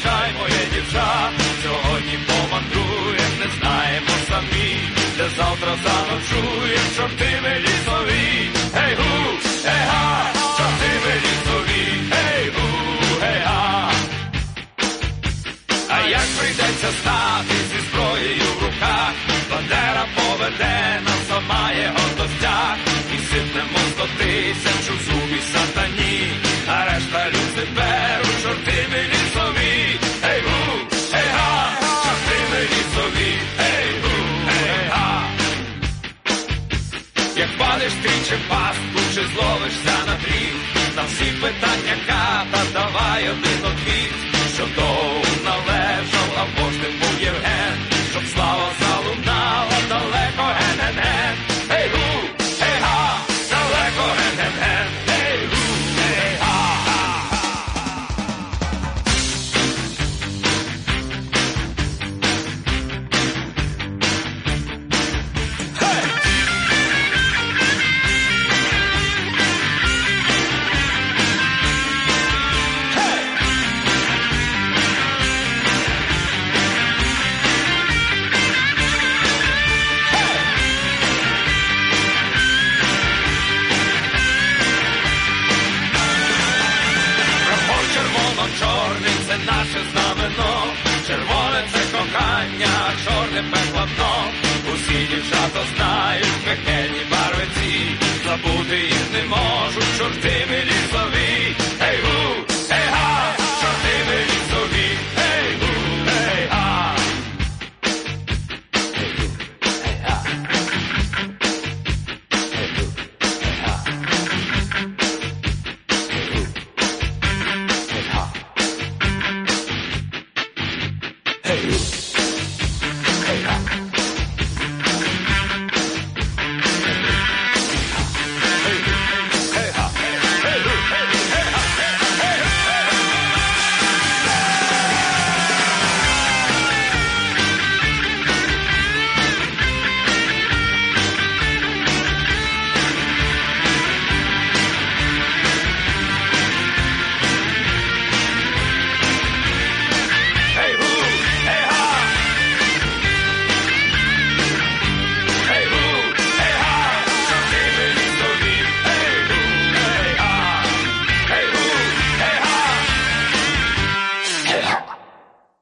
поспішай, моє дівча, сьогодні помандруєм, не знаємо самі, де завтра заночуєм, чорти ми лісові. Гей-гу, гей-га, чорти ми лісові, гей-гу, гей-га. А як прийдеться стати зі зброєю в руках, Бандера поведе нас, сама є гостостях, і сипнемо 100 тисяч у зубі сатані, а решта люди беруть, чорти ми лісові. Гей-гу, гей-га, чорти ми лісові, гей-гу, гей-га. Як впадеш тричі в пастку, чи зловишся на дріт, на всі питання ката, давай один отвіт, що довго належав, або ж не був Євген, щоб слава залунала далеко, ген-ген-ген. Гей-гу, гей-га, далеко, ген-ген-ген. Гей-гу, гей-га. Чорний – це наше знамено, червоне – це кохання, а чорне – пекло дно. Усі дівчата знають пекельні барви ці, забути їх не можуть, чорти ми лісові. Гей-гу, гей-га, чорти ми лісові, гей-гу, гей-га. Hey,